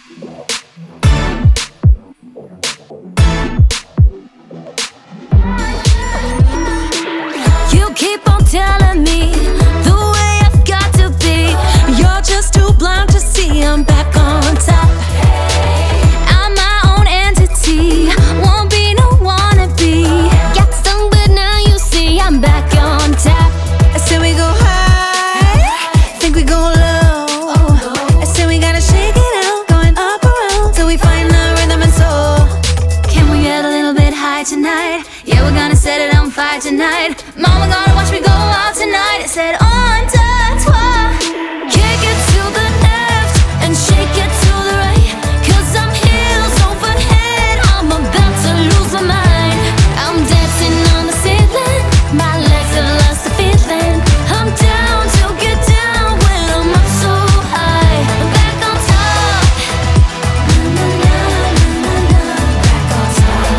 You keep on telling me the way I've got to be. You're just too blind to see I'm back on top. I'm my own entity, won't be no wannabe. Got stung but now you see I'm back on top. I said we go high, think we go low. I said we gotta shake it out, going up around till we find the rhythm and soul. Can we get a little bit high tonight? Yeah, we're gonna set it on fire tonight. Mama gonna watch me go out tonight. I said on deux, trois. Kick it to the left and shake it to the right. Cause I'm heels over head, I'm about to lose my mind. I'm dancing on the ceiling, my legs have lost the feeling. I'm down to get down when I'm up so high. Back on top. Na, na, na, na, na, na. Back on top.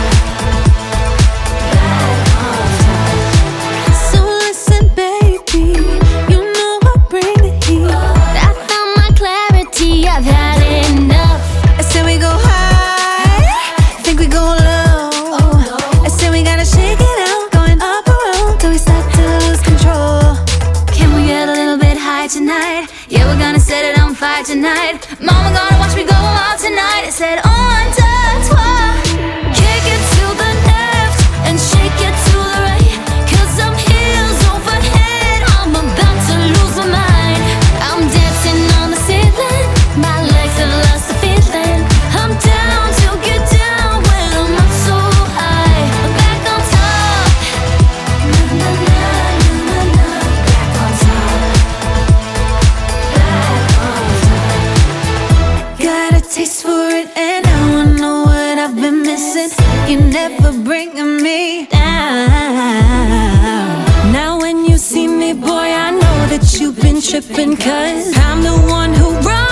So listen, baby, you know I bring the heat. I found my clarity, I've had enough. I said we go high, think we go low. I said we gotta shake it out, going up around till we start to lose control. Can we get a little bit high tonight? Yeah, we're gonna set it on fire tonight. Mama gonna watch me go out tonight. I said on deux, trois. Kick it to the left and shake it to the right. Cause I'm heels over head, I'm about to lose my mind. I'm dancing on the ceiling, my legs have lost the feeling. I'm down to get down when I'm up so high. Back on top. Na, na, na, na, na, na. Back on top. Back on top. Got a taste for it and now I know what I've been missing. You're never bringing me down. Now when you see me, boy, I know that you've been tripping. Cause I'm the one who runs